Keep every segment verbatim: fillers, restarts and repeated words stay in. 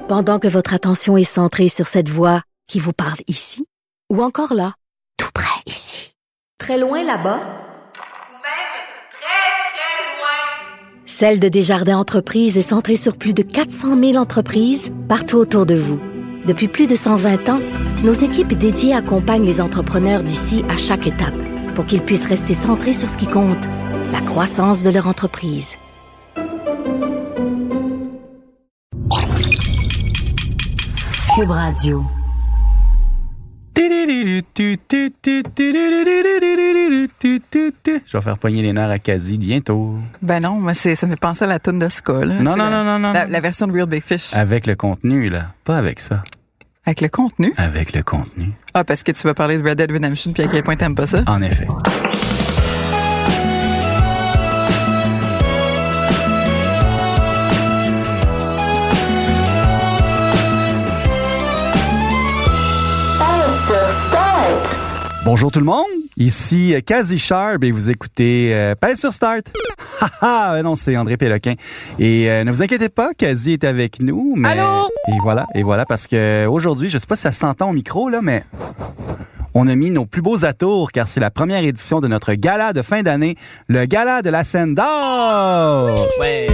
Pendant que votre attention est centrée sur cette voix qui vous parle ici, ou encore là, tout près ici, très loin là-bas, ou même très, très loin. Celle de Desjardins Entreprises est centrée sur plus de quatre cent mille entreprises partout autour de vous. Depuis plus de cent vingt ans, nos équipes dédiées accompagnent les entrepreneurs d'ici à chaque étape pour qu'ils puissent rester centrés sur ce qui compte, la croissance de leur entreprise. Cube Radio. Je vais faire pogner les nerfs à Kazi bientôt. Ben non, moi c'est, ça me fait penser à la toune de Ska. Là, non, non, la, non, non, non. La, la version de Real Big Fish. Avec le contenu, là. Pas avec ça. Avec le contenu? Avec le contenu. Ah, parce que tu vas parler de Red Dead Redemption puis à quel point t'aimes pas ça? En effet. Bonjour tout le monde, ici Kazi Sharp et vous écoutez euh, Pèse sur Start. Haha, non, c'est André Péloquin. Et euh, ne vous inquiétez pas, Kazi est avec nous. Mais... Allô? Et voilà, et voilà, parce que aujourd'hui, je sais pas si ça s'entend au micro, là, mais on a mis nos plus beaux atours car c'est la première édition de notre gala de fin d'année, le gala de la scène d'or. Ouais.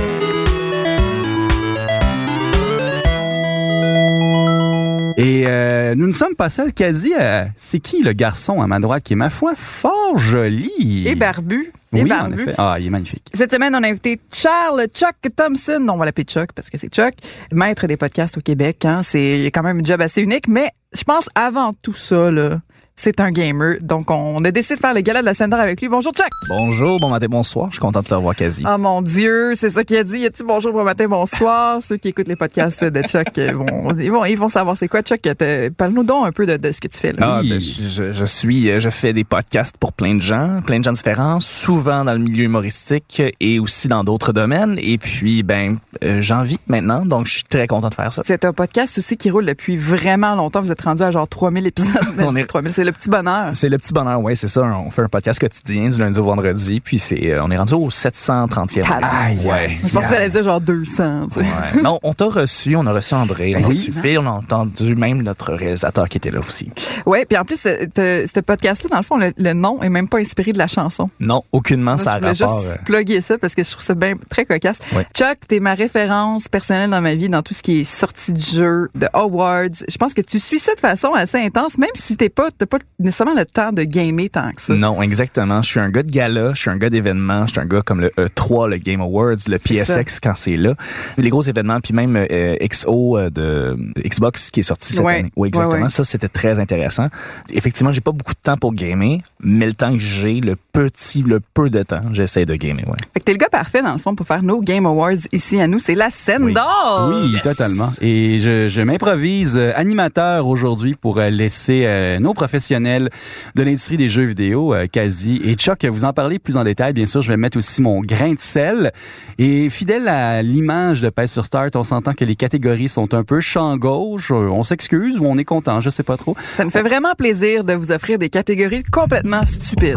Et euh, nous ne sommes pas seuls, Kazi. Euh, c'est qui le garçon à ma droite qui est, ma foi, fort joli? Et barbu. Et oui, barbu. en effet. Ah, il est magnifique. Cette semaine, on a invité Charles Chuck Thompson. On va l'appeler Chuck parce que c'est Chuck. Maître des podcasts au Québec. Hein. C'est quand même un job assez unique. Mais je pense avant tout ça, là, c'est un gamer. Donc, on a décidé de faire le gala de la scène d'or avec lui. Bonjour, Chuck! Bonjour, bon matin, bonsoir. Je suis content de te revoir, Kazi. Oh mon Dieu, c'est ça qu'il a dit. Il a dit bonjour, bon matin, bonsoir. Ceux qui écoutent les podcasts de Chuck vont, ils vont, ils vont savoir c'est quoi. Chuck, parle-nous donc un peu de, de ce que tu fais là. Ah, ben, je, je suis, je fais des podcasts pour plein de gens, plein de gens différents, souvent dans le milieu humoristique et aussi dans d'autres domaines. Et puis, ben, euh, j'en vis maintenant, donc je suis très content de faire ça. C'est un podcast aussi qui roule depuis vraiment longtemps. Vous êtes rendu à genre trois mille épisodes. On est trois mille, c'est le petit bonheur. C'est le petit bonheur, oui, c'est ça. On fait un podcast quotidien du lundi au vendredi, puis c'est, euh, on est rendu au sept cent trentième. Aïe, ouais. Je pensais que t'allais dire genre deux cents. Tu sais. Ouais. Non, on t'a reçu, on a reçu André, on a oui, reçu Phil, on a entendu même notre réalisateur qui était là aussi. Ouais, puis en plus, ce, ce podcast-là, dans le fond, le, le nom est même pas inspiré de la chanson. Non, aucunement, Moi, ça a rapport. Je voulais juste euh... plugger ça parce que je trouve ça bien très cocasse. Ouais. Chuck, t'es ma référence personnelle dans ma vie, dans tout ce qui est sortie de jeu, de awards. Je pense que tu suis ça de façon assez intense, même si t'es pas, t'as pas nécessairement le temps de gamer tant que ça. Non, exactement. Je suis un gars de gala, je suis un gars d'événements, je suis un gars comme le E trois, le Game Awards, le P S X quand c'est là. Les gros événements, puis même euh, X O euh, de Xbox qui est sorti cette ouais. année. Oui, exactement. Ouais, ouais. Ça, c'était très intéressant. Effectivement, j'ai pas beaucoup de temps pour gamer, mais le temps que j'ai, le petit, le peu de temps, j'essaie de gamer, ouais. Fait que t'es le gars parfait, dans le fond, pour faire nos Game Awards ici à nous. C'est la scène oui. d'or! Oui, yes. Totalement. Et je, je m'improvise euh, animateur aujourd'hui pour euh, laisser euh, nos professionnels de l'industrie des jeux vidéo, euh, Kazi et Chuck, vous en parler plus en détail. Bien sûr, je vais mettre aussi mon grain de sel. Et fidèle à l'image de Pèse sur Start, on s'entend que les catégories sont un peu champ gauche. On s'excuse ou on est content, je sais pas trop. Ça nous fait vraiment plaisir de vous offrir des catégories complètement stupides.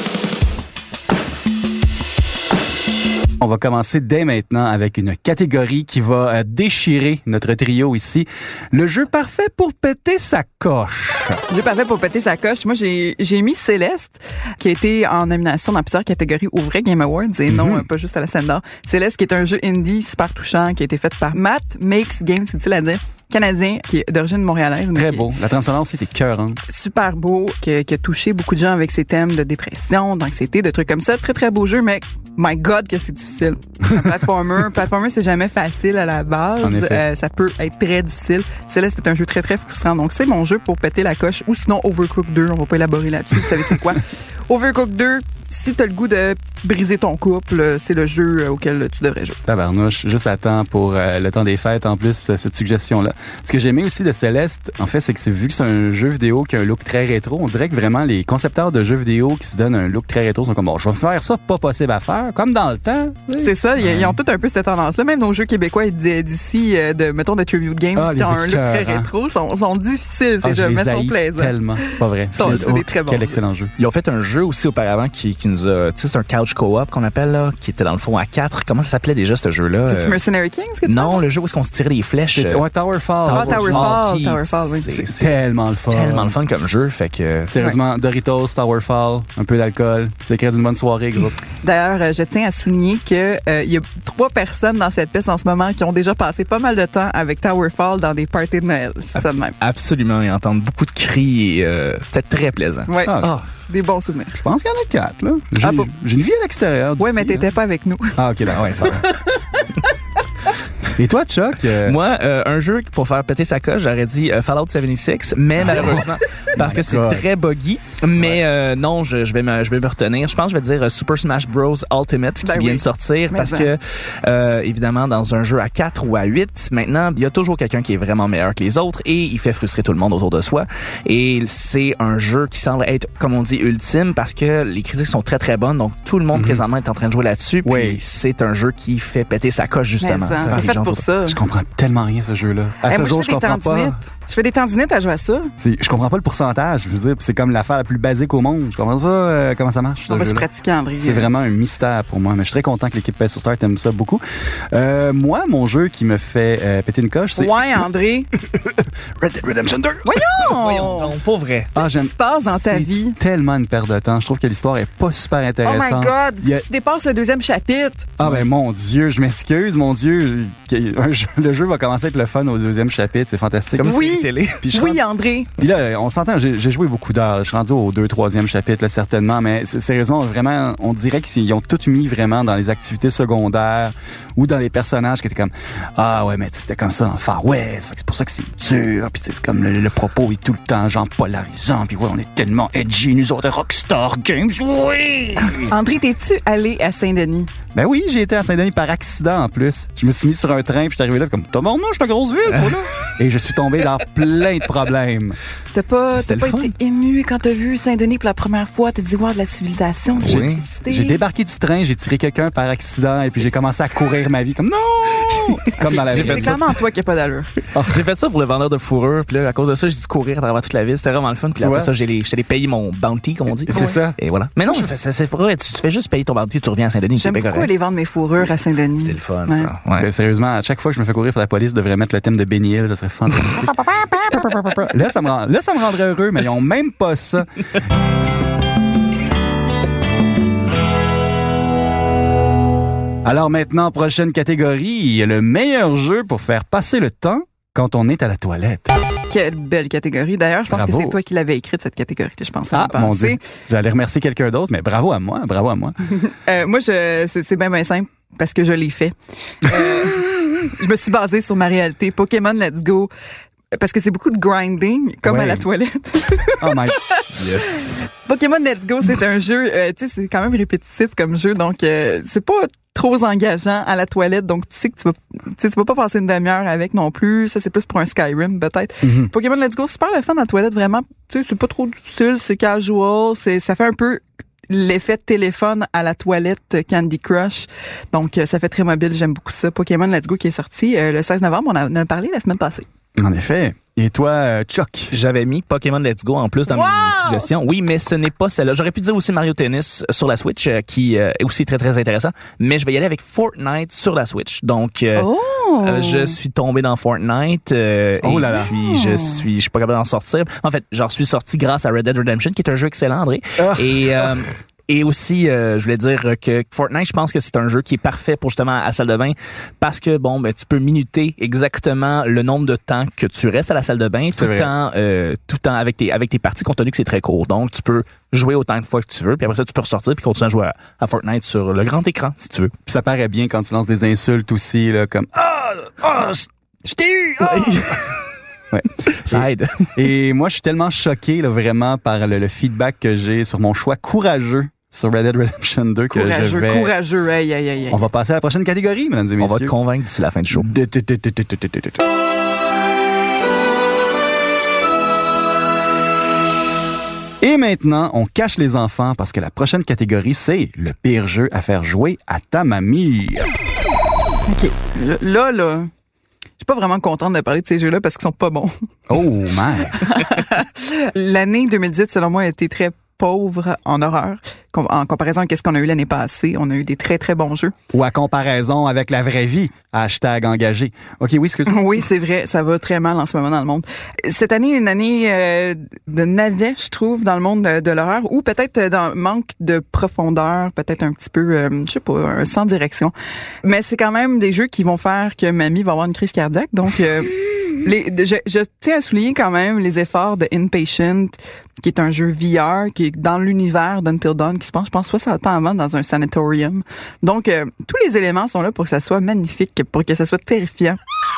On va commencer dès maintenant avec une catégorie qui va déchirer notre trio ici. Le jeu parfait pour péter sa coche. Le jeu parfait pour péter sa coche. Moi, j'ai, j'ai mis Céleste, qui a été en nomination dans plusieurs catégories au vrai Game Awards et non mm-hmm. pas juste à la scène d'or. Céleste, qui est un jeu indie super touchant, qui a été fait par Matt Makes Games, c'est-il à dire? Canadien, qui est d'origine montréalaise. Très beau. La trame sonore aussi était cœurante. Super beau, qui a, qui a touché beaucoup de gens avec ses thèmes de dépression, d'anxiété, de trucs comme ça. Très, très beau jeu, mais my God que c'est difficile. Un platformer. platformer, c'est jamais facile à la base. Euh, ça peut être très difficile. Céleste, c'est un jeu très, très frustrant. Donc, c'est mon jeu pour péter la coche. Ou sinon, Overcooked deux. On va pas élaborer là-dessus. Vous savez c'est quoi? Overcooked deux, si t'as le goût de briser ton couple, c'est le jeu auquel tu devrais jouer. Tabarnouche, juste à temps pour euh, le temps des fêtes, en plus, cette suggestion-là. Ce que j'ai aimé aussi de Céleste, en fait, c'est que c'est, vu que c'est un jeu vidéo qui a un look très rétro, on dirait que vraiment les concepteurs de jeux vidéo qui se donnent un look très rétro sont comme, bon, je vais faire ça, pas possible à faire, comme dans le temps. Oui. C'est ça, ils, ils ont tout un peu cette tendance-là. Même nos jeux québécois d'ici, de, mettons, de Tribute Games, ah, qui ont un look très rétro, sont, sont difficiles, ces ah, jeux, mais sont plaisants. Tellement, c'est pas vrai. C'est, c'est oh, des très bons Quel jeux. excellent jeu. Ils ont fait un jeu aussi auparavant qui, qui nous a... Tu sais, c'est un couch co-op qu'on appelle, là, qui était dans le fond à quatre. Comment ça s'appelait déjà, ce jeu-là? C'est-tu Mercenary Kings que tu Non, parles? le jeu où est-ce qu'on se tirait des flèches. C'est, ouais, Towerfall. Ah, Towerfall, qui- Towerfall, oui. C'est, C'est tellement le fun. tellement le fun comme jeu, fait que... Sérieusement, Doritos, Towerfall, un peu d'alcool. C'est créer d'une bonne soirée, groupe. D'ailleurs, euh, je tiens à souligner que euh, il y a trois personnes dans cette pièce en ce moment qui ont déjà passé pas mal de temps avec Towerfall dans des parties de Noël. C'est ça de même. Absolument, et entendre beaucoup de cris, et euh, c'était très plaisant. Ouais. Ah, Ah, Des bons souvenirs. Je pense qu'il y en a quatre, là. J'ai, Ah, bon. j'ai une vie à l'extérieur d'ici. Ouais, mais t'étais hein. pas avec nous. Ah, OK, là, ouais, ça va. Et toi, Chuck? euh, Moi, euh, un jeu pour faire péter sa coche, j'aurais dit euh, Fallout soixante-six, mais malheureusement, parce que c'est God. très buggy. Mais euh, non, je, je vais me, je vais me retenir. Je pense que je vais dire euh, Super Smash Bros Ultimate qui Ben vient oui. de sortir, Mais parce ça. que euh, évidemment, dans un jeu à quatre ou à huit, maintenant, il y a toujours quelqu'un qui est vraiment meilleur que les autres et il fait frustrer tout le monde autour de soi. Et c'est un jeu qui semble être, comme on dit, ultime parce que les critiques sont très très bonnes. Donc tout le monde Mhm. présentement est en train de jouer là-dessus. Puis Oui. c'est un jeu qui fait péter sa coche justement. Mais ça, Par c'est les fait gens pour autour- ça. Je comprends tellement rien, ce jeu-là. À Eh, ce moi, jour, je je fais des comprends pas. tendinites. Je fais des tendinites à jouer à ça. C'est, je comprends pas le pourcentage. Je veux dire, c'est comme l'affaire la plus basique au monde. Je comprends pas euh, comment ça marche. ce On va se jeu-là. pratiquer, André. C'est vraiment un mystère pour moi, mais je suis très content que l'équipe P S sur Star aime ça beaucoup. Euh, moi, mon jeu qui me fait euh, péter une coche, c'est Ouais, André. Red Dead Redemption deux. Voyons donc, pas vrai. Ah, Qu'est-ce qui se passe dans ta c'est vie? tellement une perte de temps. Je trouve que l'histoire est pas super Oh my intéressante. God! Il y a- Tu dépasses le deuxième chapitre. Ah ben mon Dieu, je m'excuse, mon Dieu. Un jeu- Le jeu va commencer à être le fun au deuxième chapitre, c'est fantastique. Comme Oui. une série télé. Puis je Oui, rentre- André. Puis là, on s'entend, j'ai, j'ai joué beaucoup d'heures. Je suis rendu au deux, troisième chapitre, là, certainement. Mais c'est- sérieusement, vraiment, on dirait qu'ils ont tout mis vraiment dans les activités secondaires ou dans les personnages qui étaient comme ah ouais, mais c'était comme ça dans le Far West. Fait que c'est pour ça que c'est dur. Puis c'est comme le, le propos est tout le temps genre polarisant. Puis ouais, on est tellement edgy, nous autres Rockstar Games. Oui. André, t'es-tu allé à Saint-Denis? Ben oui, j'ai été à Saint-Denis par accident en plus. Je me suis mis sur un train puis je suis arrivé là comme tabarnak, je suis une grosse ville, toi là. Et je suis tombé dans plein de problèmes. T'as pas, C'était t'as le pas fun. été ému quand t'as vu Saint-Denis pour la première fois? T'as dit voir de la civilisation, de Oui. l'électricité. J'ai débarqué du train, j'ai tiré quelqu'un par accident et puis j'ai commencé à courir ma vie comme non, comme dans la J'ai vie. fait C'est ça. clairement toi qui a pas d'allure. J'ai fait ça pour le vendeur de fourrure, puis là, à cause de ça, j'ai dû courir à travers toute la ville. C'était vraiment le fun. Puis Tu après vois? ça, j'ai les- j'étais allé payer mon bounty, comme on dit. C'est ça. Et voilà. Mais non, ça, ça, c'est vrai. Tu, tu fais juste payer ton bounty, tu reviens à Saint-Denis, c'est J'aime pas beaucoup correct. aller vendre mes fourrures à Saint-Denis. C'est le fun, Ouais. ça. Ouais. Euh, Sérieusement, à chaque fois que je me fais courir pour la police, devrait mettre le thème de Benny Hill, ça serait fantastique. là, ça me rend- là, ça me rendrait heureux, mais ils ont même pas ça. Alors maintenant, prochaine catégorie, le meilleur jeu pour faire passer le temps quand on est à la toilette. Quelle belle catégorie. D'ailleurs, je pense Bravo. que c'est toi qui l'avais écrite, cette catégorie. Je pense à Ah, mon Dieu. J'allais remercier quelqu'un d'autre, mais bravo à moi, bravo à moi. Euh, moi, je, c'est, c'est bien, bien simple parce que je l'ai fait. Euh, je me suis basée sur ma réalité. Pokémon Let's Go. Parce que c'est beaucoup de grinding, comme Ouais. à la toilette. Oh my... Yes. Pokémon Let's Go, c'est un jeu, euh, tu sais, c'est quand même répétitif comme jeu, donc euh, c'est pas trop engageant à la toilette, donc tu sais que tu vas, tu sais, tu vas pas passer une demi-heure avec non plus. Ça, c'est plus pour un Skyrim, peut-être. Mhm. Pokémon Let's Go, super le fun à la toilette, vraiment. Tu sais, c'est pas trop difficile, c'est casual, c'est, ça fait un peu l'effet de téléphone à la toilette Candy Crush. Donc, euh, ça fait très mobile, j'aime beaucoup ça. Pokémon Let's Go qui est sorti euh, le seize novembre, on en a parlé la semaine passée. En effet. Et toi, euh, Chuck? J'avais mis Pokémon Let's Go en plus dans Wow! mes suggestions. Oui, mais ce n'est pas celle-là. J'aurais pu dire aussi Mario Tennis sur la Switch, euh, qui euh, est aussi très, très intéressant. Mais je vais y aller avec Fortnite sur la Switch. Donc, euh, Oh! euh, je suis tombé dans Fortnite. Euh, Oh et là là. puis, je suis, je suis pas capable d'en sortir. En fait, j'en suis sorti grâce à Red Dead Redemption, qui est un jeu excellent, André. Ah. Et... euh, Et aussi, euh, je voulais dire que Fortnite, je pense que c'est un jeu qui est parfait pour justement à la salle de bain parce que, bon, ben, tu peux minuter exactement le nombre de temps que tu restes à la salle de bain tout vrai. en, euh, tout en avec tes, avec tes parties compte tenu que c'est très court. Donc, tu peux jouer autant de fois que tu veux puis après ça, tu peux ressortir puis continuer à jouer à, à Fortnite sur le grand écran si tu veux. Puis ça paraît bien quand tu lances des insultes aussi, là, comme ah, ah, je t'ai eu. Ah! Ouais. Ça aide. Et moi, je suis tellement choqué, là, vraiment, par le, le feedback que j'ai sur mon choix courageux sur Red Dead Redemption deux que je Courageux, vais. courageux, aïe, aïe, aïe. aïe. On va passer à la prochaine catégorie, mesdames et On va messieurs. te convaincre d'ici la fin du show. Et maintenant, on cache les enfants parce que la prochaine catégorie, c'est le pire jeu à faire jouer à ta mamie. OK. Là, là, je suis pas vraiment contente de parler de ces jeux-là parce qu'ils sont pas bons. Oh, merde. L'année deux mille dix-huit, selon moi, a été très pauvre en horreur. En comparaison à ce qu'on a eu l'année passée, on a eu des très, très bons jeux. Ou à comparaison avec la vraie vie, hashtag engagé. OK, oui, excuse-moi. Oui, c'est vrai, ça va très mal en ce moment dans le monde. Cette année est une année euh, de navet, je trouve, dans le monde de, de l'horreur, ou peut-être dans manque de profondeur, peut-être un petit peu, euh, je sais pas, un sans direction. Mais c'est quand même des jeux qui vont faire que mamie va avoir une crise cardiaque, donc... Euh, Les, je, je tiens à souligner quand même les efforts de Inpatient, qui est un jeu V R, qui est dans l'univers d'Until Dawn, qui se passe, je pense, soixante ans avant dans un sanatorium. Donc, euh, tous les éléments sont là pour que ça soit magnifique, pour que ça soit terrifiant.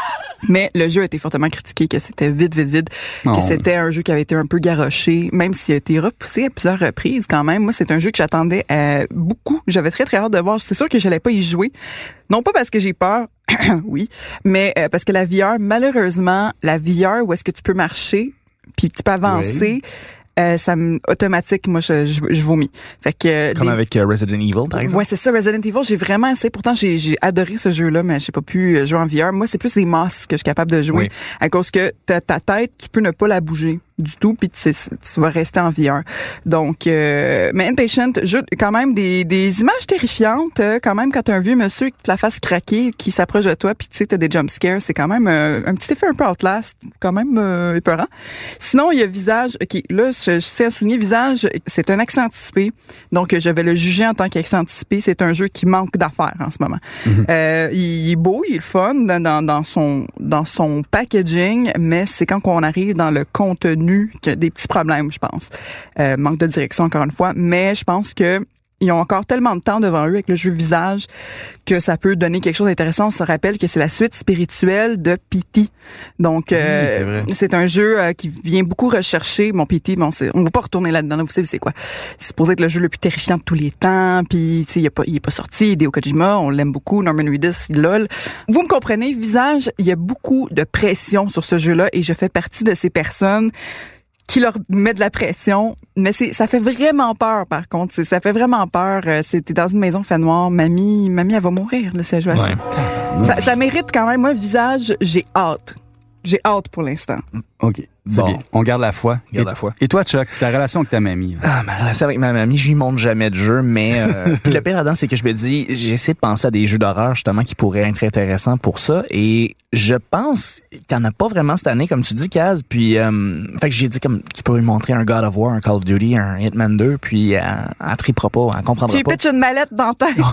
Mais le jeu a été fortement critiqué, que c'était vide, vide, vide, oh. que c'était un jeu qui avait été un peu garoché, même s'il a été repoussé à plusieurs reprises quand même. Moi, c'est un jeu que j'attendais euh, beaucoup. J'avais très, très hâte de voir. C'est sûr que j'allais pas y jouer. Non pas parce que j'ai peur, oui, mais euh, parce que la V R, malheureusement, la V R où est-ce que tu peux marcher, puis tu peux avancer... Oui. Euh, ça me automatique, moi je, je, je vomis. Fait que comme les... avec uh, Resident Evil par exemple. Ouais, c'est ça, Resident Evil, j'ai vraiment essayé. Pourtant j'ai j'ai adoré ce jeu-là, mais j'ai pas pu jouer en V R. Moi, c'est plus les Moss que je suis capable de jouer, oui. à cause que ta, ta tête, tu peux ne pas la bouger du tout, puis tu, tu vas rester en V R. Donc, euh, mais Inpatient, jeu quand même des, des images terrifiantes, euh, quand même quand t'as un vieux monsieur qui te la fasse craquer, qui s'approche de toi, puis tu sais t'as des jump scares, c'est quand même euh, un petit effet un peu Outlast, quand même euh, épeurant. Sinon, il y a Visage, ok, là je, je sais à souligner, Visage, c'est un accent anticipé, donc je vais le juger en tant qu'accent anticipé. C'est un jeu qui manque d'affaires en ce moment. Mm-hmm. Euh, il est beau, il est le fun dans, dans, dans son dans son packaging, mais c'est quand on arrive dans le contenu qu'il y a des petits problèmes, je pense. Euh, manque de direction, encore une fois, mais je pense que ils ont encore tellement de temps devant eux avec le jeu Visage que ça peut donner quelque chose d'intéressant. On se rappelle que c'est la suite spirituelle de P T. Donc, euh, oui, c'est, vrai. C'est un jeu euh, qui vient beaucoup rechercher. Bon, P T, bon, c'est, on ne va pas retourner là-dedans. Là, vous savez, c'est quoi? C'est supposé être le jeu le plus terrifiant de tous les temps. Puis, tu sais, il est pas, il est pas sorti. Hideo Kojima, on l'aime beaucoup. Norman Reedus, lol. Vous me comprenez, Visage, il y a beaucoup de pression sur ce jeu-là et je fais partie de ces personnes qui leur met de la pression, mais c'est ça fait vraiment peur par contre, c'est, ça fait vraiment peur. C'était dans une maison fait noir, mamie, mamie elle va mourir là, c'est joué à ça. ça. Ça mérite quand même. Moi, Visage, j'ai hâte, j'ai hâte pour l'instant. Ok. C'est bon. Bien. On garde la foi. Garde et, la foi. Et toi, Chuck, ta relation avec ta mamie? Là. Ah, ma relation avec ma mamie, je lui montre jamais de jeu, mais euh, puis le pire là-dedans, c'est que je me dis, j'essaie de penser à des jeux d'horreur justement qui pourraient être intéressants pour ça, et je pense qu'il n'y en a pas vraiment cette année, comme tu dis, Kaz. Puis, euh, fait que j'ai dit comme tu peux lui montrer un God of War, un Call of Duty, un Hitman deux, puis elle, elle tripera pas, elle comprendra tu pas. Tu lui pitches une mallette dans ta tête.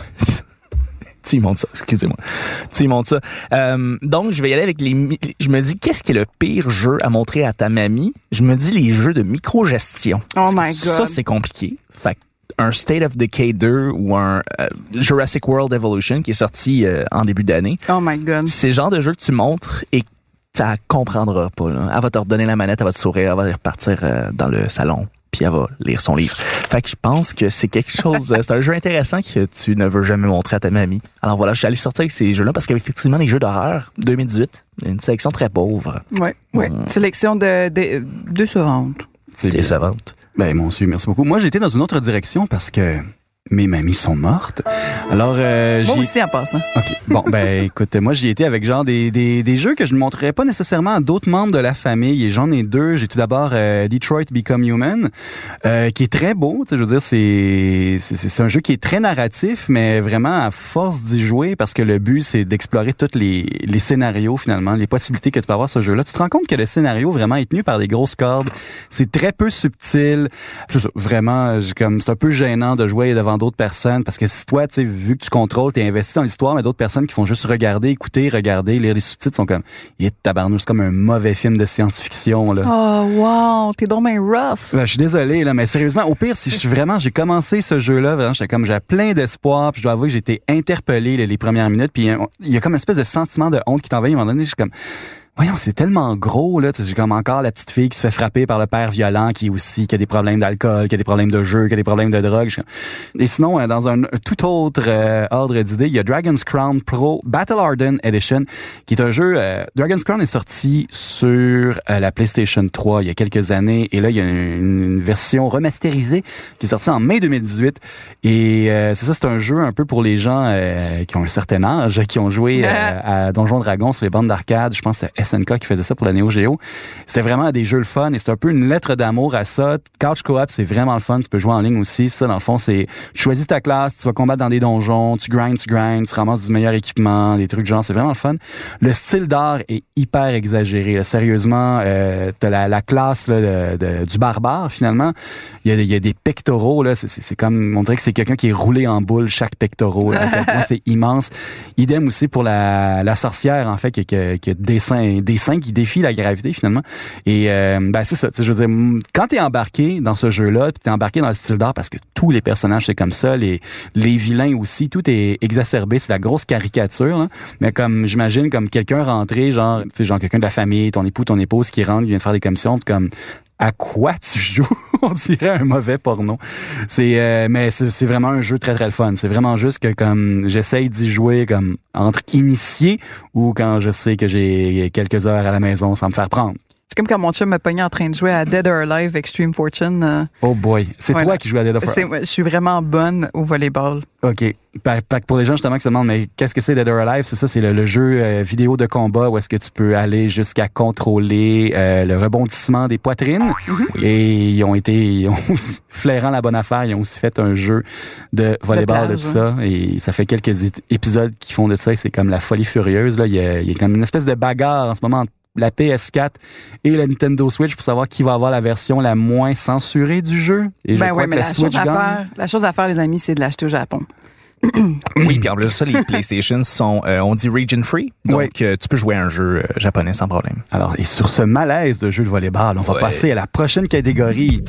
Tu y montres ça, excusez-moi. Tu y montres ça. Euh, donc, je vais y aller avec les... Je me dis, qu'est-ce qui est le pire jeu à montrer à ta mamie? Je me dis les jeux de micro-gestion. Oh my God. Ça, c'est compliqué. Fait un State of Decay deux ou un euh, Jurassic World Evolution qui est sorti euh, en début d'année. Oh my God. C'est le genre de jeu que tu montres et ça comprendra pas. Là. Elle va te redonner la manette, elle va te sourire, elle va repartir euh, dans le salon. Puis elle va lire son livre. Fait que je pense que c'est quelque chose... c'est un jeu intéressant que tu ne veux jamais montrer à ta mamie. Alors voilà, je suis allé sortir avec ces jeux-là parce qu'effectivement, les jeux d'horreur deux mille dix-huit, une sélection très pauvre. Oui, oui. Hum. Sélection de, de, décevante. C'est décevante. Ben, mon Dieu, merci beaucoup. Moi, j'ai été dans une autre direction parce que mes mamies sont mortes. Alors, euh, moi j'ai... aussi en passant. OK. Bon, ben, écoute, moi, j'y étais avec genre des, des, des jeux que je ne montrerais pas nécessairement à d'autres membres de la famille. Et j'en ai deux. J'ai tout d'abord euh, Detroit Become Human, euh, qui est très beau. Tu sais, je veux dire, c'est, c'est, c'est un jeu qui est très narratif, mais vraiment à force d'y jouer, parce que le but, c'est d'explorer tous les, les scénarios, finalement, les possibilités que tu peux avoir ce jeu-là. Tu te rends compte que le scénario vraiment est tenu par des grosses cordes. C'est très peu subtil. C'est ça, vraiment, comme, c'est un peu gênant de jouer devant d'autres personnes, parce que si toi, tu sais, vu que tu contrôles, t'es investi dans l'histoire, mais d'autres personnes qui font juste regarder, écouter, regarder, lire les sous-titres sont comme, il est tabarnouche, c'est comme un mauvais film de science-fiction, là. Oh, wow, t'es donc bien rough. Ben, je suis désolé, là, mais sérieusement, au pire, si je suis vraiment, j'ai commencé ce jeu-là, vraiment, j'étais comme, j'avais plein d'espoir, puis je dois avouer que j'ai été interpellé les, les premières minutes, puis il y a comme une espèce de sentiment de honte qui t'envahit. À un moment donné, je suis comme, voyons, c'est tellement gros, là. J'ai comme encore la petite fille qui se fait frapper par le père violent, qui aussi, qui a des problèmes d'alcool, qui a des problèmes de jeu, qui a des problèmes de drogue. Et sinon, dans un tout autre euh, ordre d'idée, il y a Dragon's Crown Pro Battle Hardened Edition, qui est un jeu... Euh, Dragon's Crown est sorti sur euh, la PlayStation trois il y a quelques années, et là, il y a une, une version remasterisée qui est sortie en mai deux mille dix-huit. Et euh, c'est ça, c'est un jeu un peu pour les gens euh, qui ont un certain âge, qui ont joué euh, à Donjons Dragons sur les bandes d'arcade. Je pense que c'est S N K qui faisait ça pour la Neo Geo. C'était vraiment des jeux le fun et c'est un peu une lettre d'amour à ça. Couch Co-op, c'est vraiment le fun. Tu peux jouer en ligne aussi. Ça, dans le fond, c'est tu choisis ta classe, tu vas combattre dans des donjons, tu grindes, tu grindes, tu ramasses du meilleur équipement, des trucs genre. C'est vraiment le fun. Le style d'art est hyper exagéré. Là. Sérieusement, euh, t'as la, la classe là, de, de, du barbare, finalement. Il y a, il y a des pectoraux. Là. C'est, c'est, c'est comme, on dirait que c'est quelqu'un qui est roulé en boule chaque pectoraux. Là. C'est immense. Idem aussi pour la, la sorcière, en fait, qui, qui, qui a des seins, des seins qui défient la gravité, finalement. Et euh, ben c'est ça. Je veux dire, quand t'es embarqué dans ce jeu-là, puis t'es embarqué dans le style d'art, parce que tous les personnages, c'est comme ça, les, les vilains aussi, tout est exacerbé. C'est la grosse caricature. Hein. Mais comme, j'imagine, comme quelqu'un rentré, genre, tu sais, genre quelqu'un de la famille, ton époux, ton épouse qui rentre, qui vient de faire des commissions, comme... À quoi tu joues? On dirait un mauvais porno. C'est, euh, mais c'est, c'est vraiment un jeu très très le fun. C'est vraiment juste que comme j'essaye d'y jouer comme entre initiés ou quand je sais que j'ai quelques heures à la maison sans me faire prendre. C'est comme quand mon chum m'a pogné en train de jouer à Dead or Alive Extreme Fortune. Euh, oh boy, c'est voilà. Toi qui joues à Dead or Alive. Je suis vraiment bonne au volleyball. OK. Pour les gens justement qui se demandent mais qu'est-ce que c'est Dead or Alive, c'est ça, c'est le, le jeu euh, vidéo de combat où est-ce que tu peux aller jusqu'à contrôler euh, le rebondissement des poitrines. Mm-hmm. Et ils ont été, ils ont aussi, flairant la bonne affaire, ils ont aussi fait un jeu de volleyball de, de ça. Et ça fait quelques épisodes qui font de ça et c'est comme la folie furieuse. Là. Il y a, il y a comme une espèce de bagarre en ce moment entre la P S quatre et la Nintendo Switch pour savoir qui va avoir la version la moins censurée du jeu. Et je ben crois ouais, que mais la, la Switch chose à faire, la chose à faire, les amis, c'est de l'acheter au Japon. Oui, puis en plus de ça, les PlayStation sont, euh, on dit region free, donc oui. euh, tu peux jouer à un jeu euh, japonais sans problème. Alors, et sur ce malaise de jeu de volleyball, on va ouais. passer à la prochaine catégorie.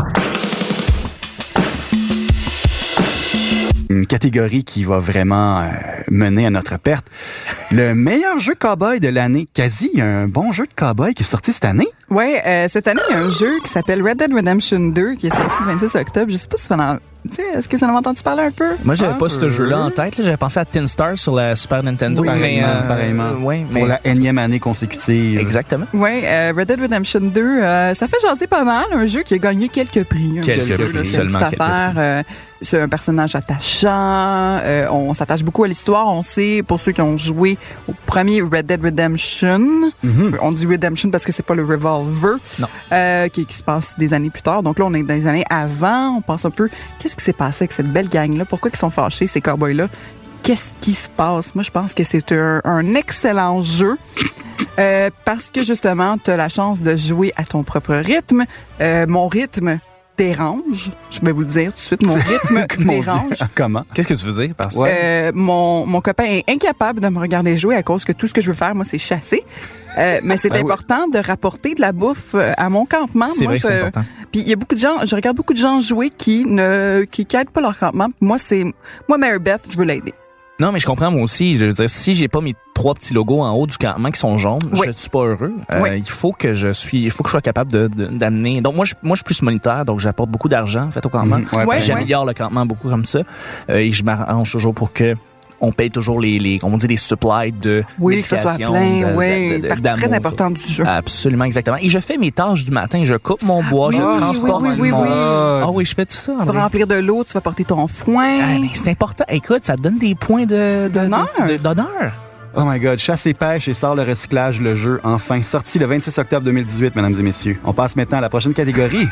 Une catégorie qui va vraiment euh, mener à notre perte. Le meilleur jeu cow-boy de l'année. Quasi, il y a un bon jeu de cow-boy qui est sorti cette année. Oui, euh, cette année, il y a un jeu qui s'appelle Red Dead Redemption deux qui est sorti le vingt-six octobre. Je sais pas si pendant... Tu sais, est-ce que ça en a entendu parler un peu? Moi, j'avais ah, pas ce jeu-là en tête. Là. J'avais pensé à Tin Star sur la Super Nintendo. Oui, mais, pareillement. Euh, pareillement. Euh, ouais, mais... Pour la énième année consécutive. Exactement. Oui, euh, Red Dead Redemption deux, euh, ça fait jaser pas mal. Un jeu qui a gagné quelques prix. Quelques, quelques prix, là, seulement quelques affaire, prix. Euh, c'est un personnage attachant. Euh, on s'attache beaucoup à l'histoire. On sait, pour ceux qui ont joué au premier Red Dead Redemption, mm-hmm. on dit Redemption parce que c'est pas le Revolver, non. Euh, qui, qui se passe des années plus tard. Donc là, on est dans les années avant. On pense un peu, qu'est-ce qui s'est passé avec cette belle gang-là? Pourquoi ils sont fâchés, ces cowboys-là? Qu'est-ce qui se passe? Moi, je pense que c'est un, un excellent jeu. Euh, parce que justement, tu as la chance de jouer à ton propre rythme. Euh, mon rythme dérange. Je vais vous le dire tout de suite. Mon rythme dérange. Comment? Qu'est-ce que tu veux dire par ça? Euh, mon, mon copain est incapable de me regarder jouer à cause que tout ce que je veux faire, moi, c'est chasser. Euh, mais c'est ben important oui. de rapporter de la bouffe à mon campement. C'est moi, vrai je, que c'est important. Puis il y a beaucoup de gens, je regarde beaucoup de gens jouer qui ne qui, qui aident pas leur campement. Moi, c'est moi, Mary Beth, je veux l'aider. Non, mais je comprends moi aussi. Je veux dire, si j'ai pas mes trois petits logos en haut du campement qui sont jaunes, oui. je suis pas heureux. Euh, oui. Il faut que je suis, il faut que je sois capable de, de d'amener. Donc moi, je, moi, je suis plus monétaire, donc j'apporte beaucoup d'argent en fait au campement. Mmh, ouais, J'améliore ouais. le campement beaucoup comme ça, euh, et je m'arrange toujours pour que on paye toujours les, les, on dit les supplies de oui, que ça soit plein, de, oui, de, de, de, partie très importante du jeu. Absolument, exactement. Et je fais mes tâches du matin. Je coupe mon bois, oui, je oui, transporte oui, oui, mon... Oui, oui. Ah oui, je fais tout ça. Tu vas remplir de l'eau, tu vas porter ton foin. Ah, mais c'est important. Écoute, ça te donne des points de, de, d'honneur. De, de, d'honneur. Oh my God, Chasse et pêche et sort le recyclage, le jeu, enfin, sorti le vingt-six octobre deux mille dix-huit, mesdames et messieurs. On passe maintenant à la prochaine catégorie.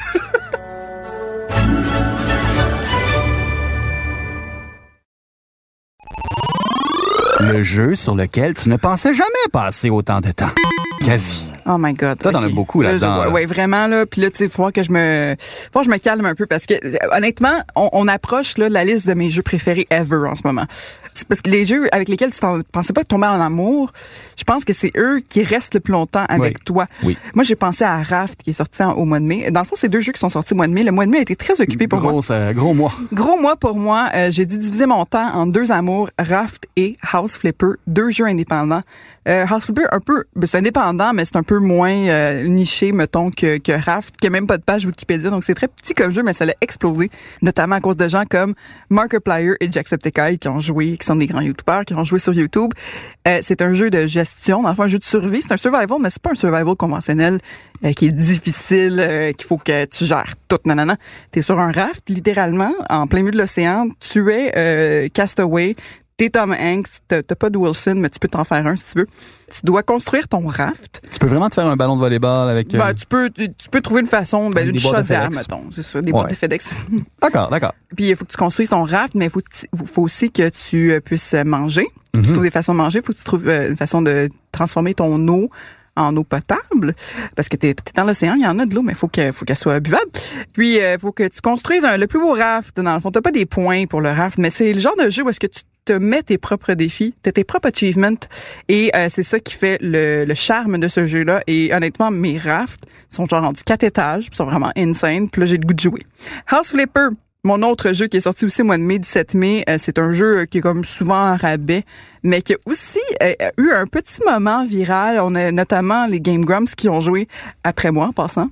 Le jeu sur lequel tu ne pensais jamais passer autant de temps. Quasi. Oh my God. Toi, okay. T'en as beaucoup là-dedans. Oui, là. vraiment, là. Puis là, tu sais, il faut que je me, faut que je me calme un peu parce que, honnêtement, on, on approche, là, de la liste de mes jeux préférés ever en ce moment. C'est parce que les jeux avec lesquels tu ne pensais pas tomber en amour, je pense que c'est eux qui restent le plus longtemps avec oui. toi. Oui. Moi, j'ai pensé à Raft qui est sorti en, au mois de mai. Dans le fond, c'est deux jeux qui sont sortis au mois de mai. Le mois de mai a été très occupé pour gros, moi. Ça, gros mois. Gros mois pour moi. Euh, j'ai dû diviser mon temps en deux amours, Raft et House Flipper, deux jeux indépendants. Euh, House Flipper, un peu, ben, c'est indépendant, mais c'est un peu moins euh, niché, mettons, que, que Raft, qui a même pas de page Wikipédia. Donc, c'est très petit comme jeu, mais ça l'a explosé, notamment à cause de gens comme Markiplier et Jacksepticeye qui ont joué, qui sont des grands youtubeurs, qui ont joué sur YouTube. Euh, c'est un jeu de gestion, dans le fond, un jeu de survie. C'est un survival, mais c'est pas un survival conventionnel euh, qui est difficile, euh, qu'il faut que tu gères tout. Nanana. T'es sur un raft, littéralement, en plein milieu de l'océan. Tu es euh, castaway. t'es Tom Hanks, t'as, t'as pas de Wilson, mais tu peux t'en faire un si tu veux. Tu dois construire ton raft. Tu peux vraiment te faire un ballon de volleyball avec... Euh... Ben, tu peux, tu, tu peux trouver une façon, ben, une chaudière, mettons. C'est ça, des ouais. boîtes de FedEx. D'accord, d'accord. Puis, il faut que tu construises ton raft, mais il faut, faut aussi que tu puisses manger. Mm-hmm. Tu trouves des façons de manger. Il faut que tu trouves une façon de transformer ton eau en eau potable, parce que t'es, t'es dans l'océan, il y en a de l'eau, mais il faut qu'elle, faut qu'elle soit buvable. Puis, il euh, faut que tu construises un, le plus beau raft. Dans le fond, t'as pas des points pour le raft, mais c'est le genre de jeu où est-ce que tu te mets tes propres défis, t'as tes propres achievements, et euh, c'est ça qui fait le, le charme de ce jeu-là. Et honnêtement, mes rafts sont genre rendus quatre étages, puis sont vraiment insane, puis là, j'ai le goût de jouer. House Flipper, mon autre jeu qui est sorti aussi au mois de mai, dix-sept mai, euh, c'est un jeu qui est comme souvent en rabais, mais qui a aussi euh, eu un petit moment viral. On a notamment les Game Grumps qui ont joué après moi, en passant.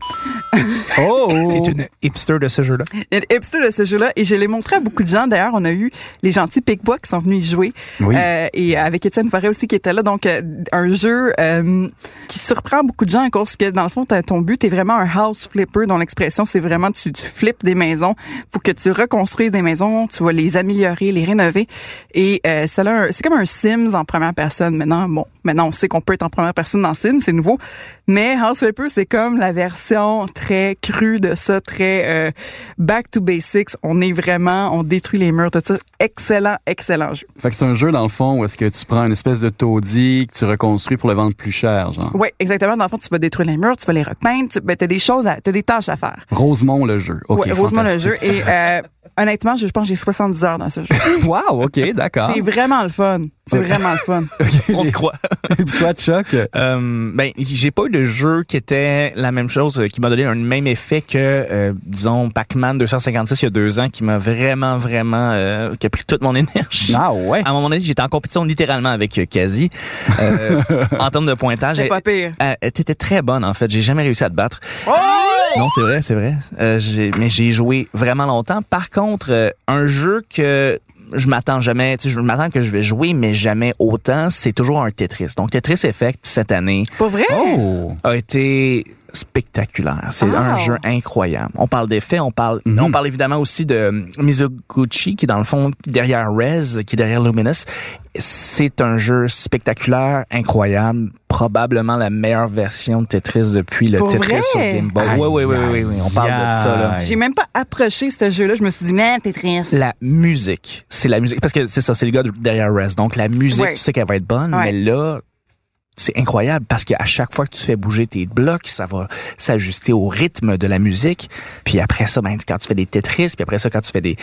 Oh! T'es une hipster de ce jeu-là. Une hipster de ce jeu-là. Et je l'ai montré à beaucoup de gens. D'ailleurs, on a eu les gentils Pic-Bois qui sont venus y jouer. Oui. Euh, et avec Étienne Forêt aussi qui était là. Donc, euh, un jeu euh, qui surprend beaucoup de gens à cause que, dans le fond, t'as, ton but est vraiment un house flipper, dont l'expression, c'est vraiment tu, tu flippes des maisons. Faut que tu reconstruises des maisons, tu vas les améliorer, les rénover. Et euh, c'est, là, c'est comme un Sims en première personne. Maintenant, bon, maintenant on sait qu'on peut être en première personne dans Sims, c'est nouveau. Mais House Flipper, c'est comme la version très crue de ça, très euh, back to basics. On est vraiment, on détruit les murs, tout ça. Excellent, excellent jeu. Fait que c'est un jeu, dans le fond, où est-ce que tu prends une espèce de taudis que tu reconstruis pour le vendre plus cher, genre? Oui, exactement. Dans le fond, tu vas détruire les murs, tu vas les repeindre, tu ben, t'as des choses, à, t'as des tâches à faire. Rosemont, le jeu. OK, ouais, Rosemont, le jeu. Et euh, honnêtement, je pense que j'ai soixante-dix heures dans ce jeu. Wow, OK, d'accord. C'est vraiment le fun. C'est okay. vraiment le fun. Okay. On te croit. Et puis toi, Chuck? Euh, ben, j'ai pas eu de jeu qui était la même chose, qui m'a donné un même effet que, euh, disons, Pac-Man deux cent cinquante-six il y a deux ans, qui m'a vraiment, vraiment, euh, qui a pris toute mon énergie. Ah ouais? À un moment donné, j'étais en compétition littéralement avec euh, Kazi. Euh, en termes de pointage. C'est pas pire. Euh, t'étais très bonne, en fait. J'ai jamais réussi à te battre. Oh! Non, c'est vrai, c'est vrai. Euh, j'ai, mais j'ai joué vraiment longtemps. Par contre, euh, un jeu que je m'attends jamais, tu sais, je m'attends que je vais jouer, mais jamais autant, c'est toujours un Tetris. Donc, Tetris Effect, cette année, pas vrai? Oh, a été spectaculaire. C'est oh. un jeu incroyable. On parle d'effets, on parle, mm-hmm. on parle évidemment aussi de Mizoguchi, qui est dans le fond derrière Rez, qui est derrière Luminous. C'est un jeu spectaculaire, incroyable, probablement la meilleure version de Tetris depuis le Pour Tetris vrai? sur Game Boy. Oui, oui, oui, oui, oui, on parle yeah. de ça, là. J'ai même pas approché ce jeu-là. Je me suis dit, mais Tetris. La musique. C'est la musique. Parce que c'est ça, c'est le gars derrière Rez. Donc, la musique, ouais. tu sais qu'elle va être bonne, ouais. mais là, c'est incroyable parce qu'à chaque fois que tu fais bouger tes blocs, ça va s'ajuster au rythme de la musique. Puis après ça, ben, quand tu fais des Tetris, puis après ça, quand tu fais des...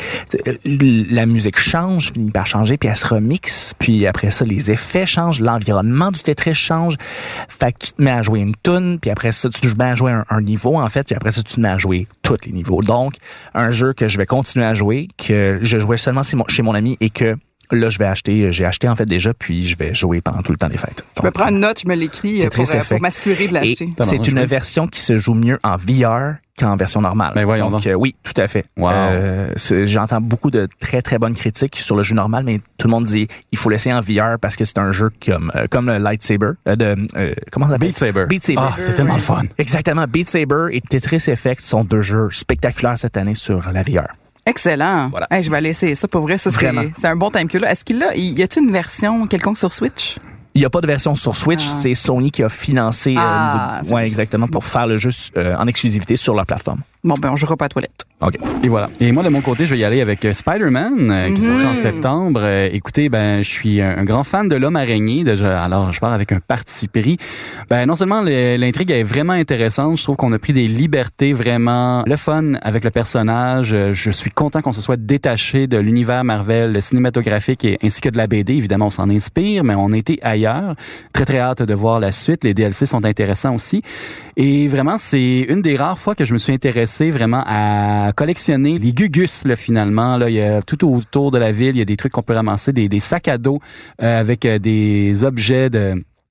La musique change, finit par changer, puis elle se remixe. Puis après ça, les effets changent, l'environnement du Tetris change. Fait que tu te mets à jouer une toune, puis après ça, tu te mets à jouer un, un niveau, en fait, puis après ça, tu te mets à jouer tous les niveaux. Donc, un jeu que je vais continuer à jouer, que je jouais seulement chez mon ami et que là, je vais acheter, j'ai acheté en fait déjà, puis je vais jouer pendant tout le temps des fêtes. Donc, je me prends une note, je me l'écris pour, euh, pour m'assurer de l'acheter. Et c'est une version qui se joue mieux en V R qu'en version normale. Ben voyons donc, euh, oui, tout à fait. Wow. Euh, j'entends beaucoup de très très bonnes critiques sur le jeu normal, mais tout le monde dit il faut l'essayer en V R parce que c'est un jeu comme euh, comme le Lightsaber, euh, de euh, comment on appelle Beat Saber. Beat Saber. Ah, c'est tellement fun. Exactement. Beat Saber et Tetris Effect sont deux jeux spectaculaires cette année sur la V R. Excellent. Voilà. Hey, je vais aller essayer ça pour vrai. Ça, c'est, c'est un bon time que là. Est-ce qu'il a, y a-t-il une version quelconque sur Switch? Il n'y a pas de version sur Switch. Ah. C'est Sony qui a financé. Ah, euh, ouais, exactement, pour faire le jeu euh, en exclusivité sur leur plateforme. Bon, ben, on jouera pas à la toilette. OK. Et voilà. Et moi, de mon côté, je vais y aller avec euh, Spider-Man, euh, qui est sorti en septembre. Euh, écoutez, ben, je suis un, un grand fan de l'homme araignée. Déjà, alors, je pars avec un parti pris. Ben, non seulement le, l'intrigue est vraiment intéressante, je trouve qu'on a pris des libertés vraiment le fun avec le personnage. Euh, je suis content qu'on se soit détaché de l'univers Marvel cinématographique et, ainsi que de la B D. Évidemment, on s'en inspire, mais on a été ailleurs. Très, très hâte de voir la suite. Les D L C sont intéressants aussi. Et vraiment, c'est une des rares fois que je me suis intéressé vraiment à collectionner les gugus, là, finalement. Là, il y a tout autour de la ville, il y a des trucs qu'on peut ramasser, des, des sacs à dos euh, avec euh, des objets de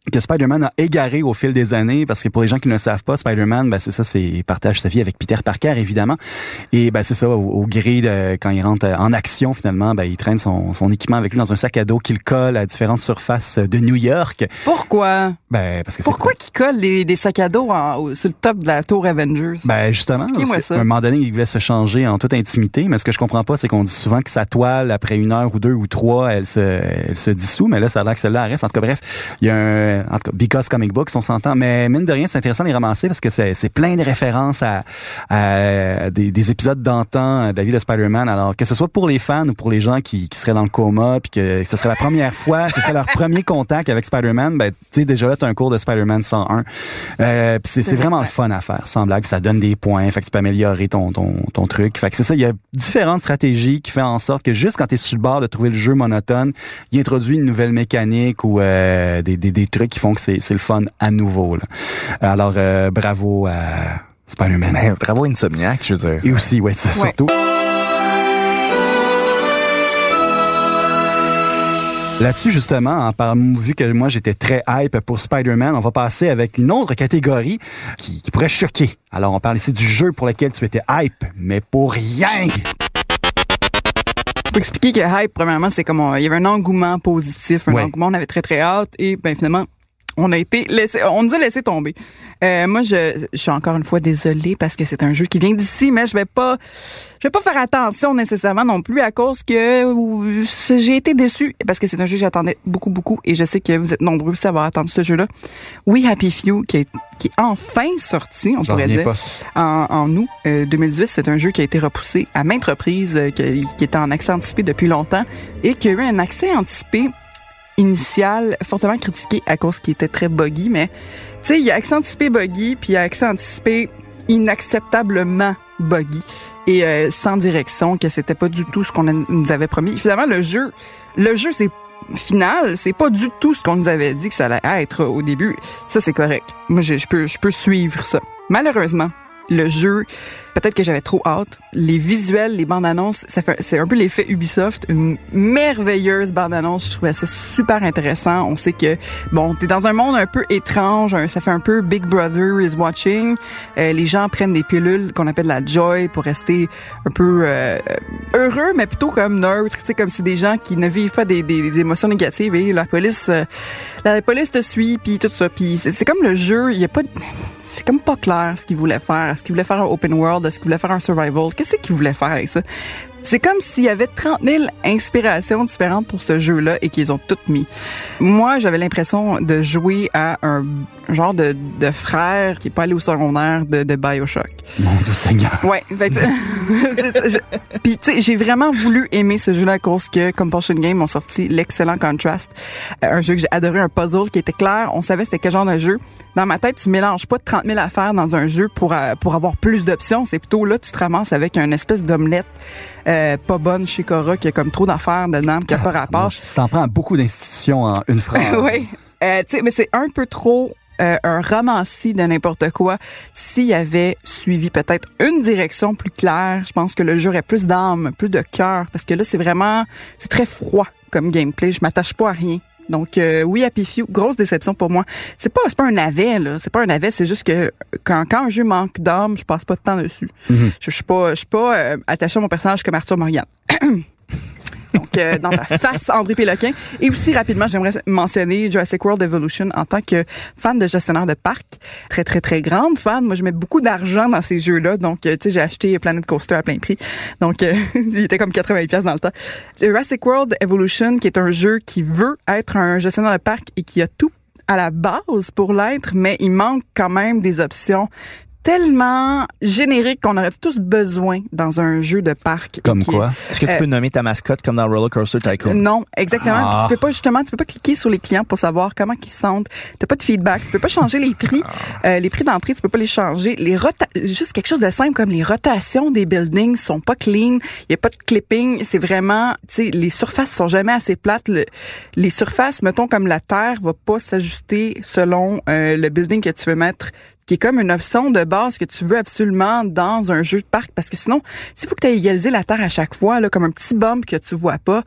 que Spider-Man a égaré au fil des années, parce que pour les gens qui ne le savent pas, Spider-Man, ben c'est ça, c'est il partage sa vie avec Peter Parker, évidemment. Et ben c'est ça, au, au gré de quand il rentre en action, finalement, ben il traîne son, son équipement avec lui dans un sac à dos qu'il colle à différentes surfaces de New York. Pourquoi? Ben parce que Pourquoi qu'il colle les, des sacs à dos en, au, sur le top de la tour Avengers? Ben justement, ça. À un moment donné, il voulait se changer en toute intimité, mais ce que je comprends pas, c'est qu'on dit souvent que sa toile, après une heure ou deux ou trois, elle se, elle se dissout, mais là, ça a l'air que celle-là reste. En tout cas, bref, il y a un, en tout cas, because comic books, on s'entend, mais mine de rien, c'est intéressant de les ramasser parce que c'est, c'est plein de références à, à des, des épisodes d'antan de la vie de Spider-Man. Alors, que ce soit pour les fans ou pour les gens qui, qui seraient dans le coma, puis que ce serait la première fois, ce serait leur premier contact avec Spider-Man, ben, tu sais, déjà là, t'as un cours de Spider-Man cent un. Euh, puis c'est, c'est vraiment le fun à faire, sans blague, puis ça donne des points, fait que tu peux améliorer ton, ton, ton truc. Fait que c'est ça, il y a différentes stratégies qui font en sorte que juste quand t'es sur le bord de trouver le jeu monotone, il introduit une nouvelle mécanique ou euh, des, des, des trucs qui font que c'est, c'est le fun à nouveau. Là. Alors, euh, bravo à Spider-Man. Ben, bravo Insomniac, je veux dire. Et aussi, ouais, ça, ouais. surtout. Là-dessus, justement, en parlant, vu que moi, j'étais très hype pour Spider-Man, on va passer avec une autre catégorie qui, qui pourrait choquer. Alors, on parle ici du jeu pour lequel tu étais hype, mais pour rien! Faut expliquer que hype, premièrement, c'est comme, on, il y avait un engouement positif, un ouais. engouement, on avait très, très hâte, et ben finalement, on a été laissé, on nous a laissé tomber. Euh, moi, je, je suis encore une fois désolée parce que c'est un jeu qui vient d'ici, mais je vais pas, je vais pas faire attention nécessairement non plus à cause que ou, j'ai été déçue parce que c'est un jeu que j'attendais beaucoup, beaucoup et je sais que vous êtes nombreux aussi à avoir attendu ce jeu-là. We Happy Few, qui est, qui est enfin sorti, on J'en pourrait dire, pas. en, en août euh, deux mille dix-huit. C'est un jeu qui a été repoussé à maintes reprises, euh, qui, qui était en accès anticipé depuis longtemps et qui a eu un accès anticipé initial fortement critiqué à cause qu'il était très buggy, mais tu sais, il y a accès anticipé buggy, puis il y a accès anticipé inacceptablement buggy et euh, sans direction, que c'était pas du tout ce qu'on a, nous avait promis. Finalement, le jeu, le jeu, c'est final, c'est pas du tout ce qu'on nous avait dit que ça allait être au début. Ça, c'est correct. Moi, je, je peux, je peux suivre ça. Malheureusement, le jeu, peut-être que j'avais trop hâte. Les visuels, les bandes annonces, ça fait, c'est un peu l'effet Ubisoft. Une merveilleuse bande annonce. Je trouvais ça super intéressant. On sait que, bon, t'es dans un monde un peu étrange. Un, ça fait un peu Big Brother is watching. Euh, les gens prennent des pilules qu'on appelle la joy pour rester un peu euh, heureux, mais plutôt comme neutre. Tu sais, comme c'est des gens qui ne vivent pas des, des, des émotions négatives. Et la police, euh, la police te suit, puis tout ça. Puis c'est, c'est comme le jeu. Il y a pas de... C'est comme pas clair ce qu'ils voulaient faire. Est-ce qu'ils voulaient faire un open world? Est-ce qu'ils voulaient faire un survival? Qu'est-ce qu'ils voulaient faire avec ça? C'est comme s'il y avait trente mille inspirations différentes pour ce jeu-là et qu'ils ont toutes mis. Moi, j'avais l'impression de jouer à un genre de, de frère qui est pas allé au secondaire de, de BioShock. Mon Dieu Seigneur. Ouais. Fait que, puis tu sais, j'ai vraiment voulu aimer ce jeu-là à cause que Compulsion Games ont sorti l'excellent Contrast, un jeu que j'ai adoré, un puzzle qui était clair. On savait c'était quel genre de jeu. Dans ma tête, tu mélanges pas trente mille affaires dans un jeu pour pour avoir plus d'options. C'est plutôt là, tu te ramasses avec une espèce d'omelette euh, pas bonne chez Cora qui a comme trop d'affaires dedans, qui a pas rapport. Tu t'en prends à beaucoup d'institutions en une phrase. Oui. Euh, tu sais, mais c'est un peu trop euh, un ramassis de n'importe quoi. S'il y avait suivi peut-être une direction plus claire, je pense que le jeu aurait plus d'âme, plus de cœur, parce que là, c'est vraiment, c'est très froid comme gameplay. Je m'attache pas à rien. Donc euh, oui, Happy Few, grosse déception pour moi. C'est pas c'est pas un navet là, c'est pas un navet, c'est juste que quand quand un jeu manque d'âme, je passe pas de temps dessus. Mm-hmm. Je, je suis pas je suis pas euh, attaché à mon personnage comme Arthur Morgan. Donc, euh, dans ta face, André Péloquin. Et aussi, rapidement, j'aimerais mentionner Jurassic World Evolution en tant que fan de gestionnaire de parc. Très, très, très grande fan. Moi, je mets beaucoup d'argent dans ces jeux-là. Donc, tu sais, j'ai acheté Planet Coaster à plein prix. Donc, euh, il était comme quatre-vingts dollars dans le temps. Jurassic World Evolution, qui est un jeu qui veut être un gestionnaire de parc et qui a tout à la base pour l'être, mais il manque quand même des options tellement générique qu'on aurait tous besoin dans un jeu de parc. Comme qui, quoi? Est-ce que tu euh, peux nommer ta mascotte comme dans Roller Coaster Tycoon? Non, exactement. Ah. Tu peux pas, justement, tu peux pas cliquer sur les clients pour savoir comment ils se sentent. T'as pas de feedback. Tu peux pas changer les prix. Euh, les prix d'entrée, tu peux pas les changer. Les rota- juste quelque chose de simple comme les rotations des buildings sont pas clean. Il y a pas de clipping. C'est vraiment, tu sais, les surfaces sont jamais assez plates. Le, les surfaces, mettons, comme la terre va pas s'ajuster selon euh, le building que tu veux mettre, qui est comme une option de base que tu veux absolument dans un jeu de parc, parce que sinon, s'il faut que tu aies égalisé la terre à chaque fois, là, comme un petit bump que tu vois pas,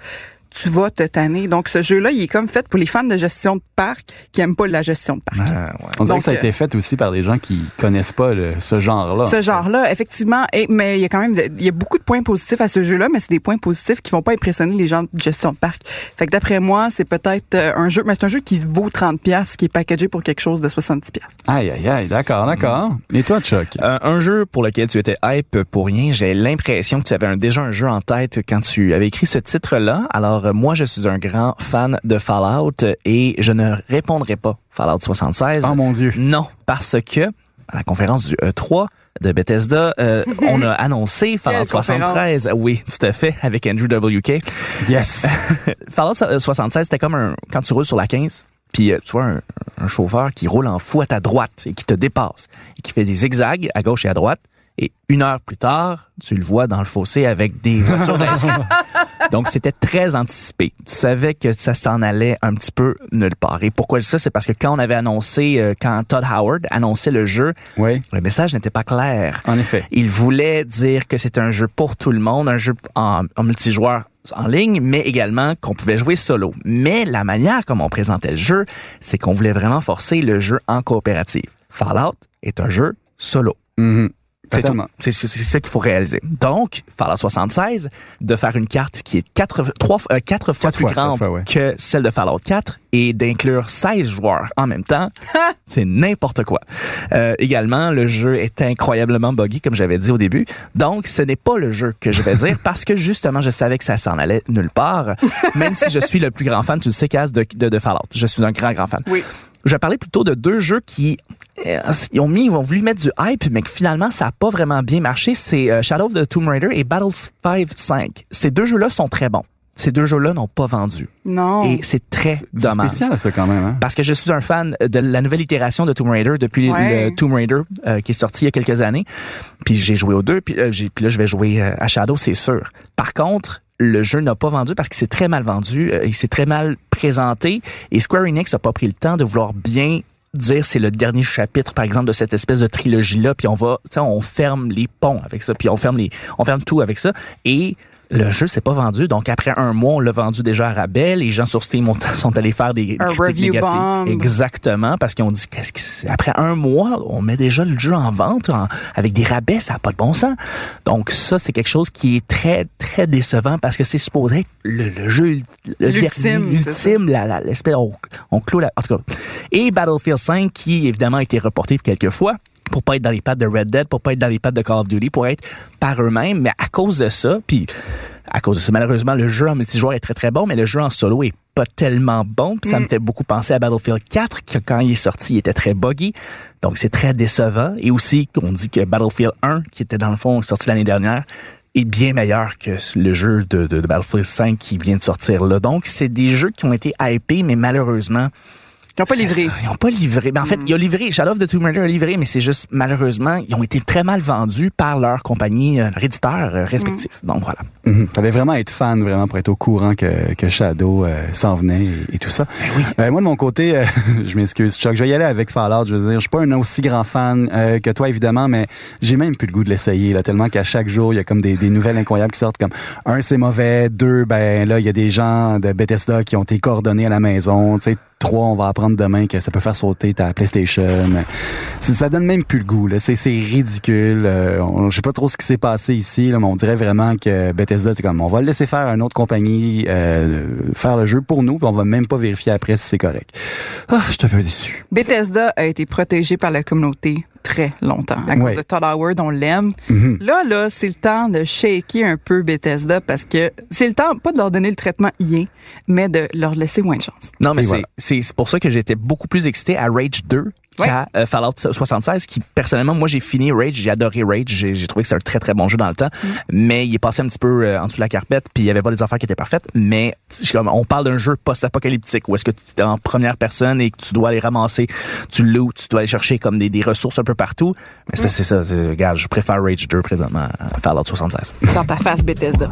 tu vas te tanner. Donc, ce jeu-là, il est comme fait pour les fans de gestion de parc qui aiment pas la gestion de parc. Ah, ouais. On dirait Donc, que ça a été fait aussi par des gens qui connaissent pas le, ce genre-là. Ce genre-là, effectivement. Et, mais il y a quand même, de, il y a beaucoup de points positifs à ce jeu-là, mais c'est des points positifs qui vont pas impressionner les gens de gestion de parc. Fait que d'après moi, c'est peut-être un jeu, mais c'est un jeu qui vaut trente dollars, qui est packagé pour quelque chose de soixante-dix dollars. Aïe, aïe, aïe, d'accord, d'accord. Et toi, Chuck? Euh, un jeu pour lequel tu étais hype pour rien, j'ai l'impression que tu avais un, déjà un jeu en tête quand tu avais écrit ce titre-là. Alors, euh, moi, je suis un grand fan de Fallout et je ne répondrai pas Fallout soixante-seize. Oh mon Dieu. Non, parce que à la conférence du E trois de Bethesda, euh, on a annoncé Fallout soixante-treize. Oui, tout à fait, avec Andrew W K. Yes. Fallout soixante-seize, c'était comme un quand tu roules sur la quinze, puis euh, tu vois un, un chauffeur qui roule en fou à ta droite et qui te dépasse et qui fait des zigzags à gauche et à droite. Et une heure plus tard, tu le vois dans le fossé avec des voitures d'S Q. Donc, c'était très anticipé. Tu savais que ça s'en allait un petit peu nulle part. Et pourquoi ça? C'est parce que quand on avait annoncé, euh, quand Todd Howard annonçait le jeu, oui. le message n'était pas clair. En effet. Il voulait dire que c'était un jeu pour tout le monde, un jeu en, en multijoueur en ligne, mais également qu'on pouvait jouer solo. Mais la manière comme on présentait le jeu, c'est qu'on voulait vraiment forcer le jeu en coopérative. Fallout est un jeu solo. Mm-hmm. C'est, c'est, c'est, c'est ça qu'il faut réaliser. Donc, Fallout soixante-seize, de faire une carte qui est quatre, trois, euh, quatre fois quatre plus fois, grande fois, ouais. que celle de Fallout quatre et d'inclure seize joueurs en même temps, c'est n'importe quoi. Euh, également, le jeu est incroyablement buggy, comme j'avais dit au début. Donc, ce n'est pas le jeu que je vais dire parce que justement, je savais que ça s'en allait nulle part. Même si je suis le plus grand fan, tu le sais, Kaz, de, de, de Fallout. Je suis un grand, grand fan. Oui. Je parlais plutôt de deux jeux qui euh, ils ont mis, ils ont voulu mettre du hype, mais que finalement ça a pas vraiment bien marché. C'est euh, Shadow of the Tomb Raider et Battlefield cinq. Ces deux jeux-là sont très bons. Ces deux jeux-là n'ont pas vendu. Non. Et c'est très c'est, dommage. C'est spécial ça quand même. Hein? Parce que je suis un fan de la nouvelle itération de Tomb Raider depuis ouais. le Tomb Raider euh, qui est sorti il y a quelques années. Puis j'ai joué aux deux, puis, euh, j'ai, puis là je vais jouer euh, à Shadow, c'est sûr. Par contre, le jeu n'a pas vendu parce qu'il s'est très mal vendu, euh, il s'est très mal présenté et Square Enix n'a pas pris le temps de vouloir bien dire c'est le dernier chapitre par exemple de cette espèce de trilogie là, puis on va, tu sais, on ferme les ponts avec ça, puis on ferme les, on ferme tout avec ça et le jeu s'est pas vendu, donc après un mois, on l'a vendu déjà à rabais. Les gens sur Steam sont allés faire des un critiques négatives. Bomb. Exactement, parce qu'ils ont dit qu'est-ce que c'est? Après un mois, on met déjà le jeu en vente en, avec des rabais, ça n'a pas de bon sens. Donc ça, c'est quelque chose qui est très, très décevant parce que c'est supposé être le, le jeu le l'ultime, dernier, l'ultime, la, la, l'espèce, on, on clôt la... En tout cas. Et Battlefield cinq, qui évidemment a été reporté quelques fois, pour pas être dans les pattes de Red Dead, pour pas être dans les pattes de Call of Duty, pour être par eux-mêmes, mais à cause de ça, puis à cause de ça, malheureusement, le jeu en multijoueur est très très bon, mais le jeu en solo est pas tellement bon, puis ça mm. me fait beaucoup penser à Battlefield quatre, que quand il est sorti, il était très buggy, donc c'est très décevant, et aussi, on dit que Battlefield un, qui était dans le fond sorti l'année dernière, est bien meilleur que le jeu de, de, de Battlefield cinq qui vient de sortir là. Donc, c'est des jeux qui ont été hypés, mais malheureusement, ils n'ont pas livré. Ils n'ont pas livré. Ben, en fait, mm. ils ont livré. Shadow of the Tomb Raider a livré, mais c'est juste, malheureusement, ils ont été très mal vendus par leurs compagnies, euh, éditeurs euh, respectifs. Mm. Donc, voilà. Mm-hmm. Fallait vraiment être fan, vraiment, pour être au courant que, que Shadow euh, s'en venait et, et tout ça. Ben oui. euh, moi, de mon côté, euh, je m'excuse, Chuck, je vais y aller avec Fallout. Je veux dire, je suis pas un aussi grand fan euh, que toi, évidemment, mais j'ai même plus le goût de l'essayer, là, tellement qu'à chaque jour, il y a comme des, des nouvelles incroyables qui sortent, comme un, c'est mauvais, deux, ben là, il y a des gens de Bethesda qui ont été coordonnés à la maison, tu sais. Trois, on va apprendre demain que ça peut faire sauter ta PlayStation. C'est, ça donne même plus le goût. Là. C'est, c'est ridicule. Euh, on, je sais pas trop ce qui s'est passé ici, là, mais on dirait vraiment que Bethesda, c'est comme, on va le laisser faire à une autre compagnie euh, faire le jeu pour nous, puis on va même pas vérifier après si c'est correct. Ah, je suis un peu déçu. Bethesda a été protégé par la communauté très longtemps. À cause ouais. de Todd Howard, on l'aime. Mm-hmm. Là, là, c'est le temps de shaker un peu Bethesda parce que c'est le temps, pas de leur donner le traitement I A, mais de leur laisser moins de chance. Non, mais c'est, voilà. c'est, c'est pour ça que j'étais beaucoup plus excité à Rage deux ouais. qu'à euh, Fallout soixante-seize, qui, personnellement, moi, j'ai fini Rage, j'ai adoré Rage, j'ai, j'ai trouvé que c'était un très, très bon jeu dans le temps, mm. mais il est passé un petit peu euh, en dessous de la carpette, puis il y avait pas des affaires qui étaient parfaites, mais comme, on parle d'un jeu post-apocalyptique où est-ce que tu es en première personne et que tu dois aller ramasser, tu loot, tu dois aller chercher comme des, des ressources un peu partout. Mais c'est, mm. c'est ça, c'est, regarde, je préfère Rage deux présentement à Fallout soixante-seize. Dans ta face, Bethesda.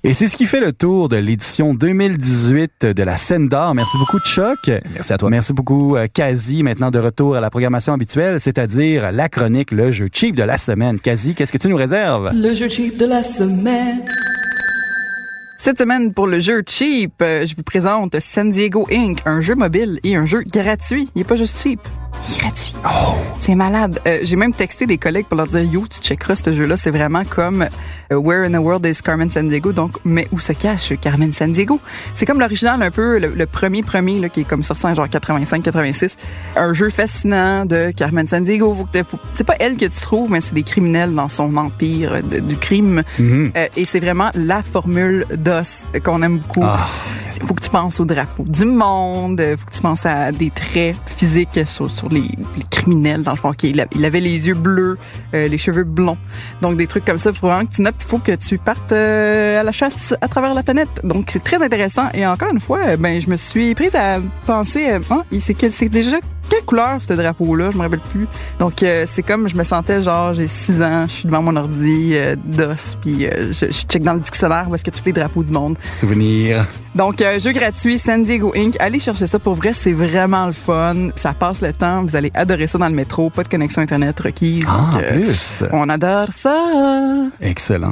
Et c'est ce qui fait le tour de l'édition deux mille dix-huit de la Scène d'Or. Merci beaucoup, Chuck. Merci à toi. Merci beaucoup, Kazi. Maintenant de retour à la programmation habituelle, c'est-à-dire la chronique, le jeu cheap de la semaine. Kazi, qu'est-ce que tu nous réserves? Le jeu cheap de la semaine. Cette semaine, pour le jeu cheap, je vous présente San Diego Incorporated, un jeu mobile et un jeu gratuit. Il est pas juste cheap. Il est gratuit. Oh. C'est malade. Euh, j'ai même texté des collègues pour leur dire, yo, tu checkeras ce jeu-là. C'est vraiment comme uh, Where in the World is Carmen Sandiego? Donc, mais où se cache Carmen Sandiego? C'est comme l'original un peu, le, le premier premier, là, qui est comme sorti en genre quatre-vingt-cinq quatre-vingt-six. Un jeu fascinant de Carmen Sandiego. Faut que faut, c'est pas elle que tu trouves, mais c'est des criminels dans son empire de, du crime. Mm-hmm. Euh, et c'est vraiment la formule d'os qu'on aime beaucoup. Ah. Faut que tu penses au drapeau du monde. Faut que tu penses à des traits physiques sur, sur les, les criminels, dans le fond. Okay, il avait les yeux bleus, euh, les cheveux blonds. Donc, des trucs comme ça. Il faut vraiment que tu notes. Il faut que tu partes euh, à la chasse à travers la planète. Donc, c'est très intéressant. Et encore une fois, ben, je me suis prise à penser, euh, oh, c'est, c'est déjà quelle couleur ce drapeau-là? Je me rappelle plus. Donc, euh, c'est comme je me sentais genre, j'ai six ans, je suis devant mon ordi euh, d'os, puis euh, je, je check dans le dictionnaire où est-ce qu'il y a tous les drapeaux du monde. Souvenir. Donc, euh, jeu gratuit, San Diego Incorporated. Allez chercher ça. Pour vrai, c'est vraiment le fun. Ça passe le temps. Vous allez adorer ça dans le métro. Pas de connexion Internet requise. Ah, donc, en euh, plus. On adore ça. Excellent.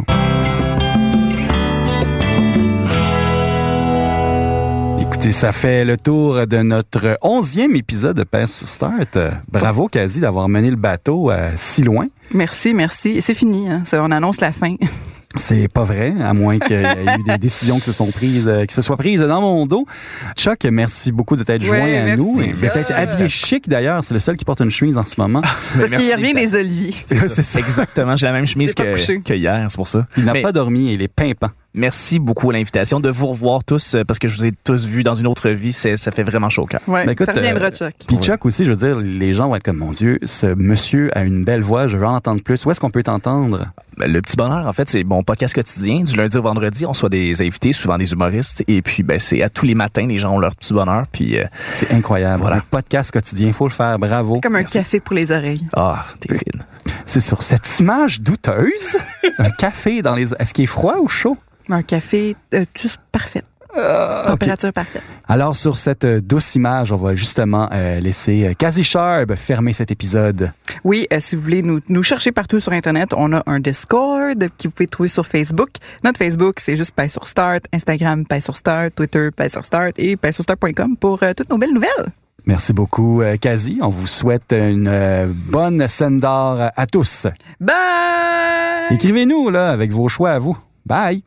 Écoutez, ça fait le tour de notre onzième épisode de Pèse sur Start. Bravo, Kazi, d'avoir mené le bateau euh, si loin. Merci, merci. C'est fini. Hein. Ça, on annonce la fin. C'est pas vrai, à moins qu'il y ait eu des décisions qui se sont prises, euh, qui se soient prises dans mon dos. Chuck, merci beaucoup de t'être ouais, joint à merci, nous. Chuck. D'être habillé chic d'ailleurs, c'est le seul qui porte une chemise en ce moment. Parce qu'il revient des oliviers. C'est ça. C'est ça. Exactement, j'ai la même chemise que, que hier, c'est pour ça. Il n'a Mais... pas dormi, il est pimpant. Merci beaucoup à l'invitation de vous revoir tous parce que je vous ai tous vus dans une autre vie. C'est, ça fait vraiment chaud au cœur. Ouais, ben écoute, ça reviendra, Chuck. Puis Chuck aussi, je veux dire, les gens vont être comme, mon Dieu, ce monsieur a une belle voix, je veux en entendre plus. Où est-ce qu'on peut t'entendre? Ben, le petit bonheur, en fait, c'est mon podcast quotidien. Du lundi au vendredi, on soit des invités, souvent des humoristes. Et puis, ben, c'est à tous les matins, les gens ont leur petit bonheur. Puis, euh, c'est incroyable. Voilà. Un podcast quotidien, il faut le faire. Bravo. C'est comme un Merci. Café pour les oreilles. Ah, t'es fine. C'est sur cette image douteuse. Un café dans les... Est-ce qu'il est froid ou chaud? Un café euh, juste parfait. Euh, Température okay. parfaite. Alors, sur cette douce image, on va justement euh, laisser Kazi Sharp fermer cet épisode. Oui, euh, si vous voulez nous, nous chercher partout sur Internet, on a un Discord que vous pouvez trouver sur Facebook. Notre Facebook, c'est juste Pèse sur Start. Instagram, Pèse sur Start. Twitter, Pèse sur Start. Et pèse sur start point com pour euh, toutes nos belles nouvelles. Merci beaucoup, euh, Kazi. On vous souhaite une euh, bonne scène d'or à tous. Bye! Écrivez-nous, là, avec vos choix à vous. Bye!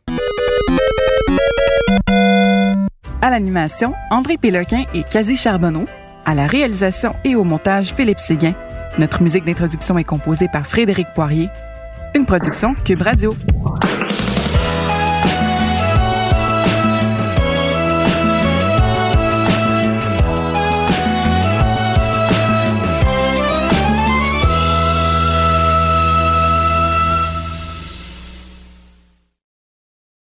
À l'animation, André Péloquin et Kazi Charbonneau. À la réalisation et au montage, Philippe Séguin. Notre musique d'introduction est composée par Frédéric Poirier. Une production Cube Radio.